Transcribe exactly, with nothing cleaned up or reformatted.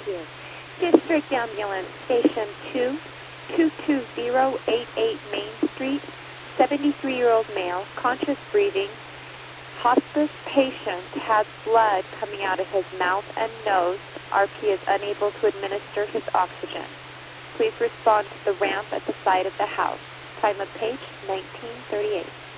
you. District Ambulance, Station two, two two zero eight eight Main Street, seventy-three-year-old male, conscious breathing. Hospice patient has blood coming out of his mouth and nose. R P is unable to administer his oxygen. Please respond to the ramp at the side of the house. Time of page nineteen thirty-eight.